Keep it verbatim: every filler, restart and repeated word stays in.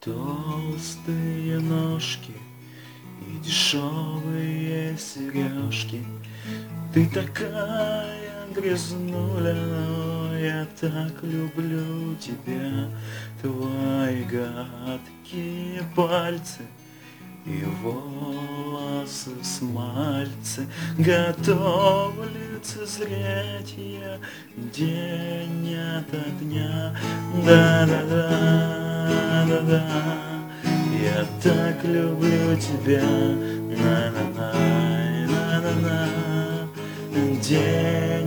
Толстые ножки и дешевые сережки. Ты такая грязнуля, но я так люблю тебя. Твои гадкие пальцы и волосы в смальце готовы лицезреть я день ото дня. Да-да-да, да-да, я так люблю тебя. На-на-на, на-на-на, день